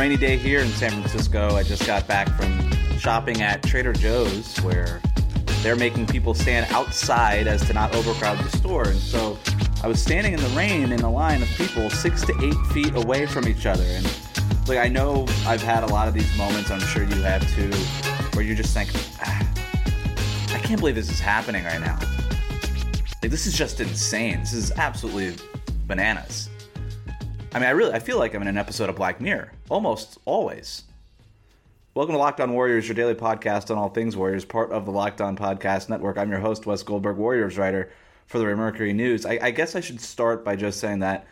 rainy day here in San Francisco. I just got back from shopping at Trader Joe's, where they're making people stand outside as to not overcrowd the store. And so I was standing in the rain in a line of people 6 to 8 feet away from each other. And like, I know I've had a lot of these moments, I'm sure you have too, where you're just thinking, I can't believe this is happening right now. Like, this is just insane. This is absolutely bananas. I mean, I feel like I'm in an episode of Black Mirror. Almost always. Welcome to Locked On Warriors, your daily podcast on all things Warriors, part of the Locked On Podcast Network. I'm your host, Wes Goldberg, Warriors writer for the Mercury News. I guess I should start by just saying that,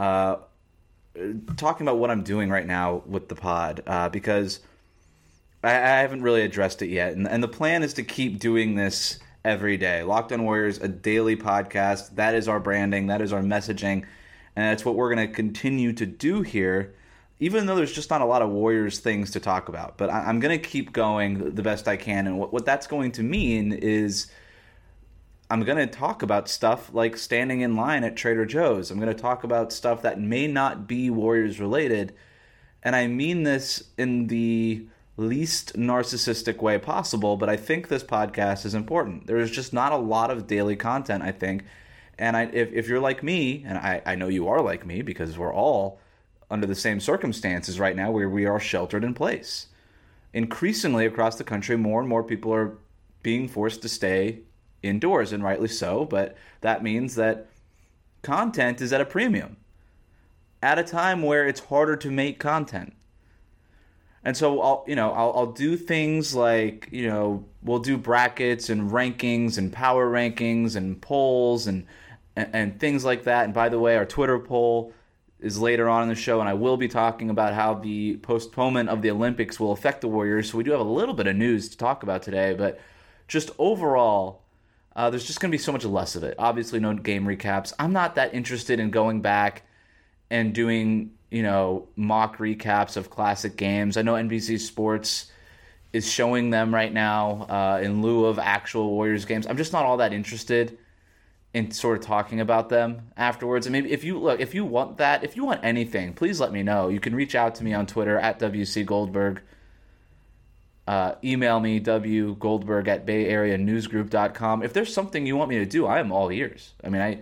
talking about what I'm doing right now with the pod, because I haven't really addressed it yet. And the plan is to keep doing this every day. Locked On Warriors, a daily podcast. That is our branding. That is our messaging. And that's what we're going to continue to do here, even though there's just not a lot of Warriors things to talk about. But I'm going to keep going the best I can. And what that's going to mean is I'm going to talk about stuff like standing in line at Trader Joe's. I'm going to talk about stuff that may not be Warriors related. And I mean this in the least narcissistic way possible, but I think this podcast is important. There is just not a lot of daily content, I think. And if you're like me, and I know you are like me, because we're all under the same circumstances right now where we are sheltered in place. Increasingly across the country, more and more people are being forced to stay indoors, and rightly so, but that means that content is at a premium at a time where it's harder to make content. And so I'll do things like, we'll do brackets and rankings and power rankings and polls and things like that. And by the way, our Twitter poll is later on in the show, and I will be talking about how the postponement of the Olympics will affect the Warriors. So we do have a little bit of news to talk about today, but just overall, there's just going to be so much less of it. Obviously, no game recaps. I'm not that interested in going back and doing mock recaps of classic games. I know NBC Sports is showing them right now in lieu of actual Warriors games. I'm just not all that interested in sort of talking about them afterwards. And maybe if you want anything, please let me know. You can reach out to me on Twitter at WC Goldberg. Email me, wgoldberg@bayareanewsgroup.com. If there's something you want me to do, I am all ears. I mean,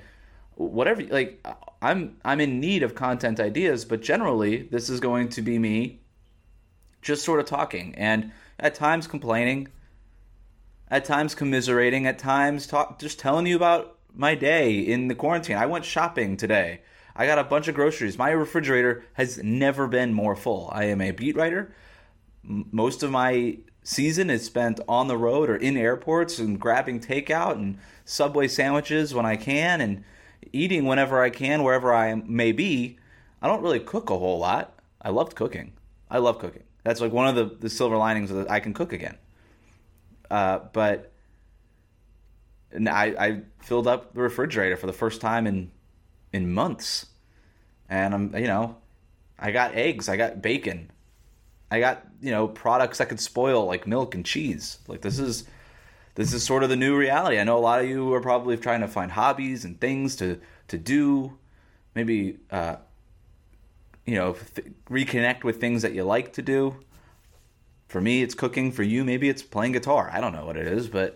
I'm in need of content ideas, but generally this is going to be me just sort of talking, and at times complaining, at times commiserating, at times just telling you about my day in the quarantine. I went shopping today. I got a bunch of groceries. My refrigerator has never been more full. I am a beat writer. Most of my season is spent on the road or in airports and grabbing takeout and Subway sandwiches when I can and eating whenever I can, wherever I may be. I don't really cook a whole lot. I loved cooking. I love cooking. That's like one of the silver linings that I can cook again. But I filled up the refrigerator for the first time in months. And I got eggs, I got bacon. I got, products that could spoil, like milk and cheese. Like, this is sort of the new reality. I know a lot of you are probably trying to find hobbies and things to do. Maybe, reconnect with things that you like to do. For me, it's cooking. For you, maybe it's playing guitar. I don't know what it is, but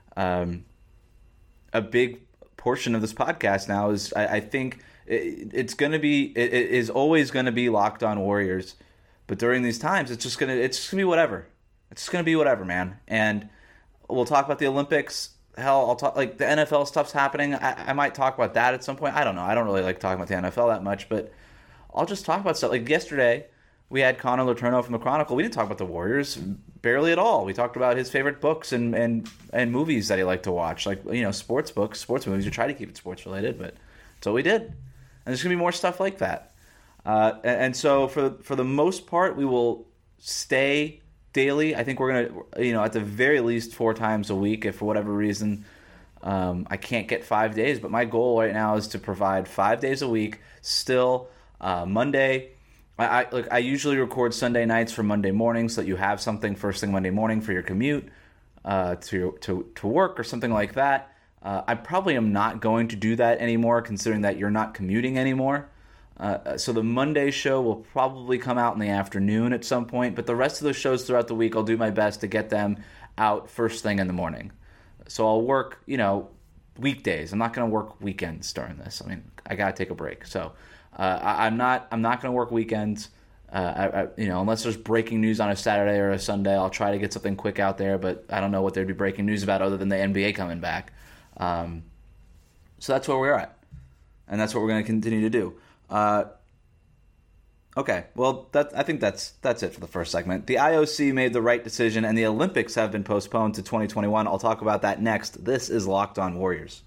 a big portion of this podcast now is, I think, it's going to be, it is always going to be Locked On Warriors. But during these times, it's just gonna be whatever. It's just gonna be whatever, man. And we'll talk about the Olympics. Hell, I'll talk, like, the NFL stuff's happening. I might talk about that at some point. I don't know. I don't really like talking about the NFL that much, but I'll just talk about stuff. Like yesterday, we had Connor Letourneau from the Chronicle. We didn't talk about the Warriors barely at all. We talked about his favorite books and movies that he liked to watch, like sports books, sports movies. We try to keep it sports related, but that's what we did. And there's gonna be more stuff like that. And so for the most part, we will stay daily. I think we're going to, at the very least 4 times a week, if for whatever reason I can't get 5 days. But my goal right now is to provide 5 days a week. Still, Monday, I usually record Sunday nights for Monday mornings so that you have something first thing Monday morning for your commute to work or something like that. I probably am not going to do that anymore, considering that you're not commuting anymore. So the Monday show will probably come out in the afternoon at some point, but the rest of the shows throughout the week, I'll do my best to get them out first thing in the morning. So I'll work, weekdays. I'm not going to work weekends during this. I mean, I got to take a break. So I'm not going to work weekends. Unless there's breaking news on a Saturday or a Sunday, I'll try to get something quick out there, but I don't know what there'd be breaking news about other than the NBA coming back. So that's where we're at, and that's what we're going to continue to do. Okay, well, I think that's it for the first segment. The IOC made the right decision, and the Olympics have been postponed to 2021. I'll talk about that next. This is Locked On Warriors.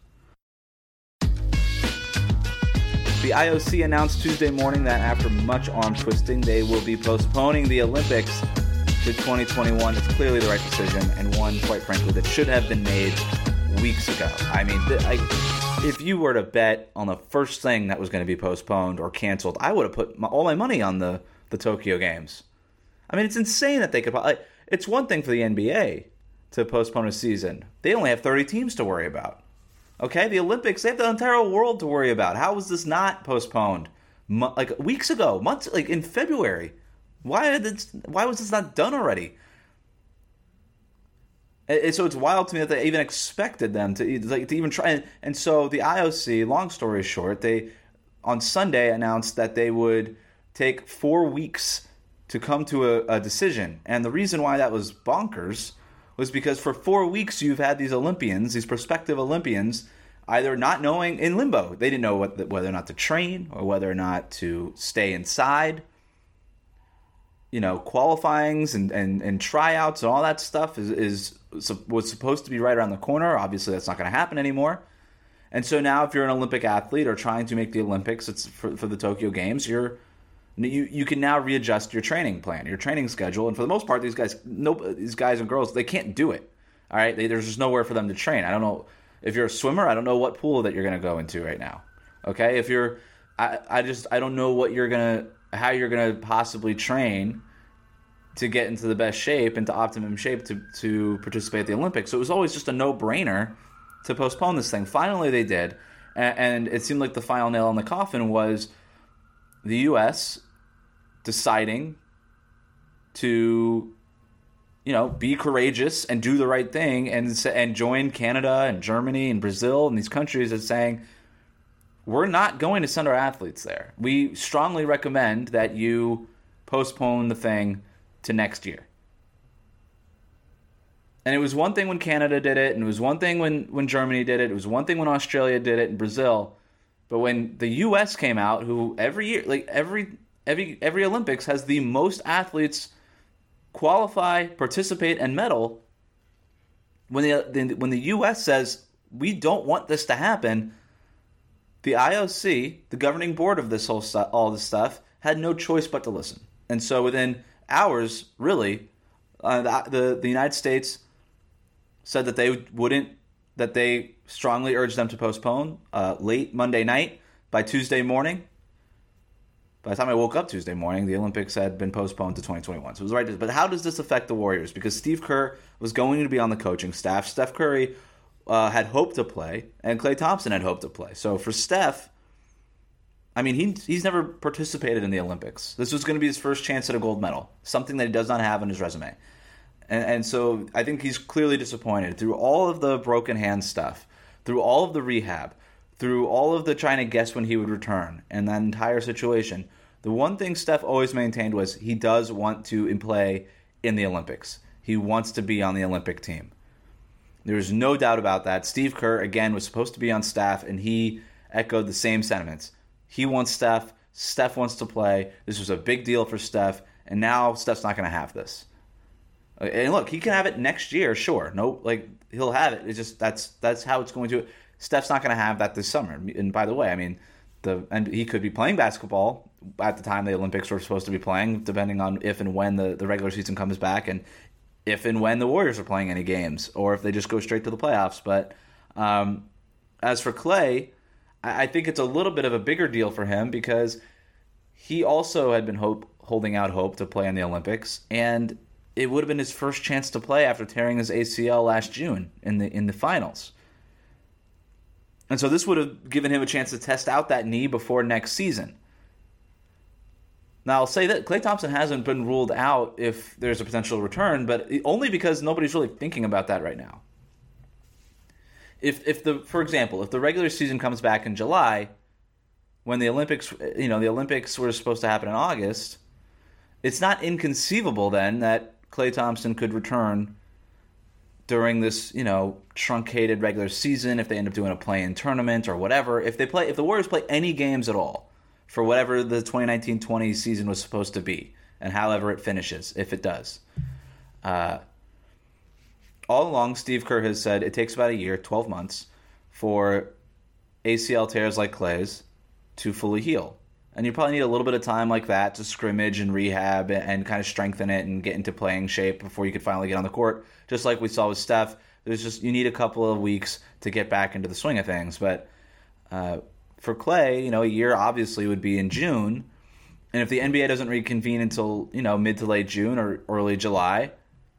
The IOC announced Tuesday morning that after much arm twisting, they will be postponing the Olympics to 2021. It's clearly the right decision, and one, quite frankly, that should have been made weeks ago. I mean, if you were to bet on the first thing that was going to be postponed or canceled, I would have put all my money on the Tokyo Games. I mean, it's insane that they could. It's one thing for the NBA to postpone a season. They only have 30 teams to worry about. Okay, the Olympics, they have the entire world to worry about. How was this not postponed? Weeks ago, months, in February. Why was this not done already? So it's wild to me that they even expected them to even try. And so the IOC, long story short, they on Sunday announced that they would take 4 weeks to come to a decision. And the reason why that was bonkers was because for 4 weeks you've had these Olympians, these prospective Olympians, either not knowing, in limbo. They didn't know whether or not to train or whether or not to stay inside. Qualifyings and tryouts and all that stuff was supposed to be right around the corner. Obviously, that's not going to happen anymore. And so now if you're an Olympic athlete or trying to make the Olympics, it's for the Tokyo Games, you can now readjust your training plan, your training schedule. And for the most part, these guys and girls, they can't do it. All right, there's just nowhere for them to train. I don't know if you're a swimmer. I don't know what pool that you're going to go into right now. Okay, if you're, I don't know how you're going to possibly train to get into the best shape, into optimum shape to participate at the Olympics. So it was always just a no-brainer to postpone this thing. Finally, they did, and it seemed like the final nail in the coffin was the U.S. deciding to, be courageous and do the right thing and join Canada and Germany and Brazil and these countries as saying, we're not going to send our athletes there. We strongly recommend that you postpone the thing to next year. And it was one thing when Canada did it, and it was one thing when Germany did it, it was one thing when Australia did it, and Brazil. But when the U.S. came out, who every year, every Olympics has the most athletes qualify, participate, and medal, when the U.S. says, we don't want this to happen, the IOC, the governing board of all this stuff, had no choice but to listen. And so within hours, really, the United States said that they strongly urged them to postpone late Monday night. By Tuesday morning, by the time I woke up Tuesday morning, the Olympics had been postponed to 2021. So it was right. But how does this affect the Warriors? Because Steve Kerr was going to be on the coaching staff. Steph Curry had hoped to play, and Klay Thompson had hoped to play. So for Steph, I mean, he's never participated in the Olympics. This was going to be his first chance at a gold medal, something that he does not have on his resume. And so I think he's clearly disappointed through all of the broken hand stuff, through all of the rehab, through all of the trying to guess when he would return, and that entire situation. The one thing Steph always maintained was he does want to play in the Olympics. He wants to be on the Olympic team. There's no doubt about that. Steve Kerr, again, was supposed to be on staff, and he echoed the same sentiments. He wants Steph. Steph wants to play. This was a big deal for Steph, and now Steph's not going to have this. And look, he can have it next year, sure. He'll have it. It's just that's how it's going to. Steph's not going to have that this summer. And by the way, I mean, he could be playing basketball at the time the Olympics were supposed to be playing, depending on if and when the regular season comes back, and if and when the Warriors are playing any games, or if they just go straight to the playoffs. But as for Klay, I think it's a little bit of a bigger deal for him because he also had been holding out hope to play in the Olympics, and it would have been his first chance to play after tearing his ACL last June in the finals. And so this would have given him a chance to test out that knee before next season. Now, I'll say that Klay Thompson hasn't been ruled out if there's a potential return, but only because nobody's really thinking about that right now. For example, if the regular season comes back in July, when the Olympics were supposed to happen in August, it's not inconceivable then that Klay Thompson could return during this, truncated regular season if they end up doing a play-in tournament or whatever. If the Warriors play any games at all for whatever the 2019-20 season was supposed to be, and however it finishes, if it does. All along, Steve Kerr has said it takes about a year, 12 months, for ACL tears like Klay's to fully heal. And you probably need a little bit of time like that to scrimmage and rehab and kind of strengthen it and get into playing shape before you could finally get on the court. Just like we saw with Steph, you need a couple of weeks to get back into the swing of things. But for Klay, a year obviously would be in June. And if the NBA doesn't reconvene until, mid to late June or early July,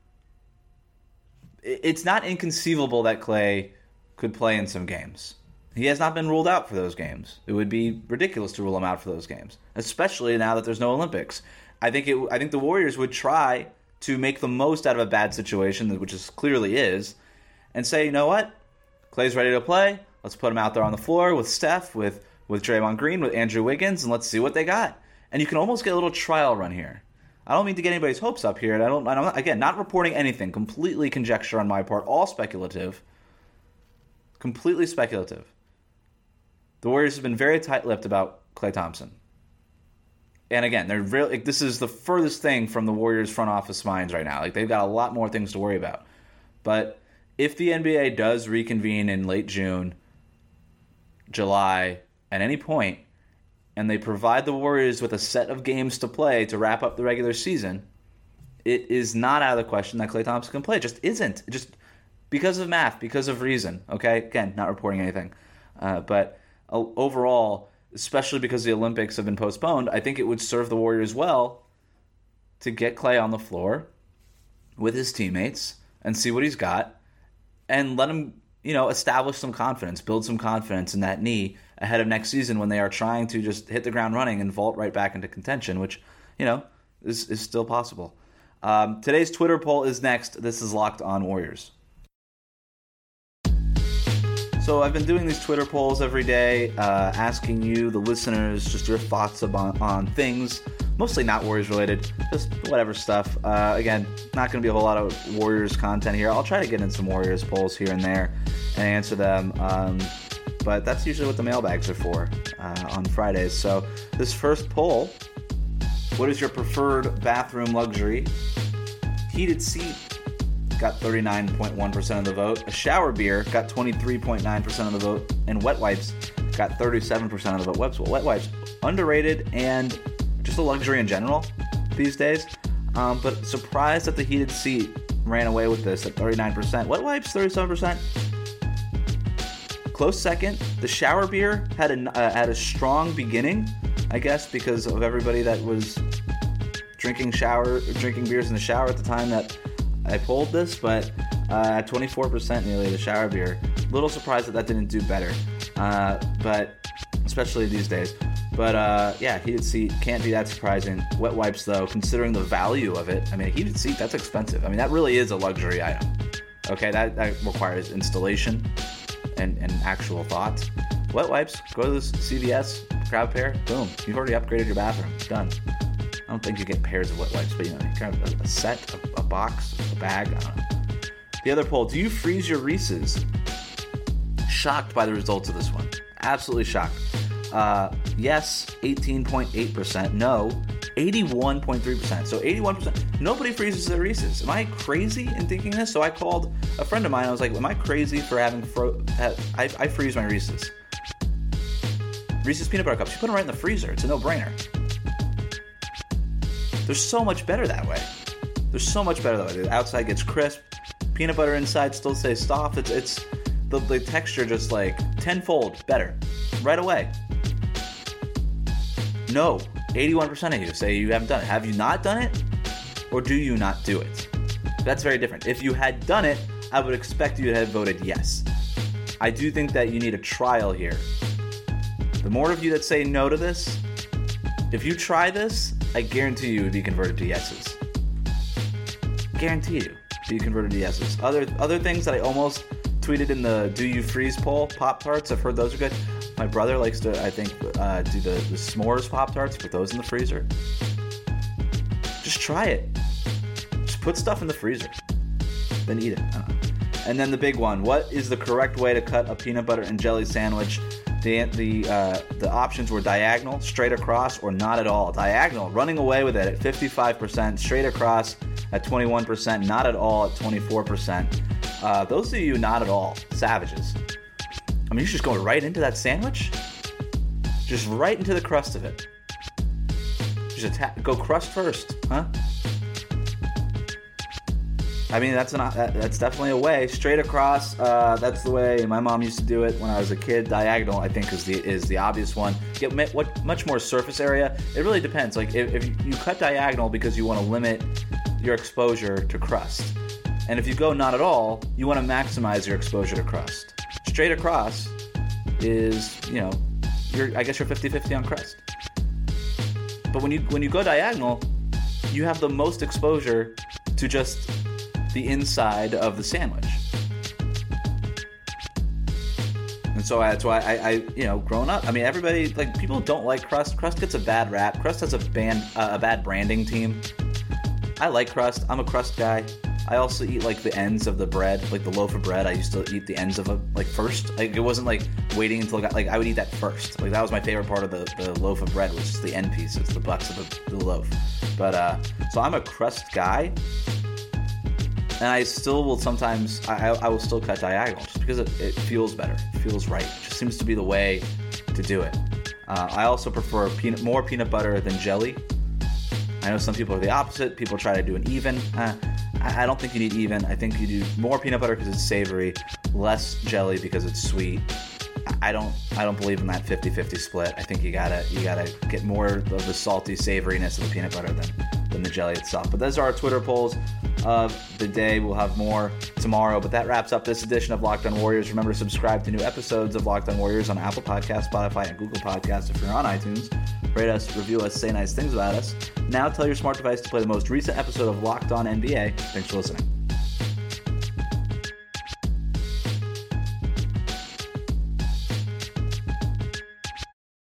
it's not inconceivable that Klay could play in some games. He has not been ruled out for those games. It would be ridiculous to rule him out for those games, especially now that there's no Olympics. I think the Warriors would try to make the most out of a bad situation, which is clearly is, and say, you know what? Klay's ready to play. Let's put him out there on the floor with Steph, with Draymond Green, with Andrew Wiggins, and let's see what they got. And you can almost get a little trial run here. I don't mean to get anybody's hopes up here. I'm not reporting anything. Completely conjecture on my part. All speculative. Completely speculative. The Warriors have been very tight-lipped about Klay Thompson. And again, this is the furthest thing from the Warriors' front office minds right now. They've got a lot more things to worry about. But if the NBA does reconvene in late June, July, at any point, and they provide the Warriors with a set of games to play to wrap up the regular season, it is not out of the question that Klay Thompson can play. It just isn't. Just because of math, because of reason. Okay? Again, not reporting anything. But overall, especially because the Olympics have been postponed, I think it would serve the Warriors well to get Klay on the floor with his teammates and see what he's got and let him, establish some confidence, build some confidence in that knee ahead of next season when they are trying to just hit the ground running and vault right back into contention, which, is still possible. Today's Twitter poll is next. This is Locked On Warriors. So I've been doing these Twitter polls every day, asking you, the listeners, just your thoughts on things, mostly not Warriors related, just whatever stuff. Again, not going to be a whole lot of Warriors content here. I'll try to get in some Warriors polls here and there and answer them, but that's usually what the mailbags are for on Fridays. So this first poll, what is your preferred bathroom luxury? Heated seat got 39.1% of the vote. A shower beer got 23.9% of the vote. And wet wipes got 37% of the vote. Wet wipes, underrated and just a luxury in general these days. But surprised that the heated seat ran away with this at 39%. Wet wipes, 37%. Close second. The shower beer had a strong beginning, I guess, because of everybody that was drinking beers in the shower at the time that I polled this, but at 24% nearly the shower beer. Little surprised that didn't do better, but especially these days. But heated seat can't be that surprising. Wet wipes, though, considering the value of it, a heated seat, that's expensive. That really is a luxury item. Okay, that requires installation and actual thought. Wet wipes, go to the CVS, grab a pair, boom. You've already upgraded your bathroom. Done. I don't think you get pairs of wet wipes, but you grab a set, a box, a bag, I don't know. The other poll, do you freeze your Reese's? Shocked by the results of this one. Absolutely shocked. Yes, 18.8%. No, 81.3%. So 81%. Nobody freezes their Reese's. Am I crazy in thinking this? So I called a friend of mine. I was like, am I crazy for having I freeze my Reese's. Reese's peanut butter cups. You put them right in the freezer. It's a no-brainer. They're so much better that way. The outside gets crisp. Peanut butter inside still stays soft. It's the texture just tenfold better right away. No, 81% of you say you haven't done it. Have you not done it? Or do you not do it? That's very different. If you had done it, I would expect you to have voted yes. I do think that you need a trial here. The more of you that say no to this, if you try this, I guarantee you would be converted to yeses. Guarantee you be converted to yeses. Other things that I almost tweeted in the Do You Freeze poll, Pop-Tarts. I've heard those are good. My brother likes to, I think, do the s'mores Pop-Tarts, put those in the freezer. Just try it. Just put stuff in the freezer. Then eat it. And then the big one. What is the correct way to cut a peanut butter and jelly sandwich? The options were diagonal, straight across, or not at all. Diagonal, running away with it at 55%, straight across at 21%, not at all at 24%. Those of you not at all, savages. I mean, you're just going right into that sandwich? Just right into the crust of it. Just go crust first, huh? I mean, that's definitely a way. Straight across, that's the way my mom used to do it when I was a kid. Diagonal, I think, is the obvious one. Get much more surface area. It really depends. Like, if you cut diagonal because you want to limit your exposure to crust. And if you go not at all, you want to maximize your exposure to crust. Straight across is, I guess you're 50-50 on crust. But when you go diagonal, you have the most exposure to just the inside of the sandwich. And so that's why I growing up, I mean, everybody, like, people don't like crust. Crust gets a bad rap. Crust has a bad branding team. I like crust. I'm a crust guy. I also eat, like, the ends of the bread, like the loaf of bread. I used to eat the ends of it, like, first. Like, it wasn't like waiting until I would eat that first. Like, that was my favorite part of the loaf of bread, was just the end pieces, the butts of the loaf. But so I'm a crust guy. And I still will sometimes, I will still cut diagonal just because it feels better. It feels right. It just seems to be the way to do it. I also prefer more peanut butter than jelly. I know some people are the opposite. People try to do an even. I don't think you need even. I think you do more peanut butter because it's savory, less jelly because it's sweet. I don't believe in that 50-50 split. I think you gotta get more of the salty savoriness of the peanut butter than the jelly itself. But those are our Twitter polls of the day. We'll have more tomorrow, but that wraps up this edition of Locked On Warriors. Remember to subscribe to new episodes of Locked On Warriors on Apple Podcasts, Spotify, and Google Podcasts. If you're on iTunes, rate us, review us, say nice things about us. Now tell your smart device to play the most recent episode of Locked On NBA. Thanks for listening.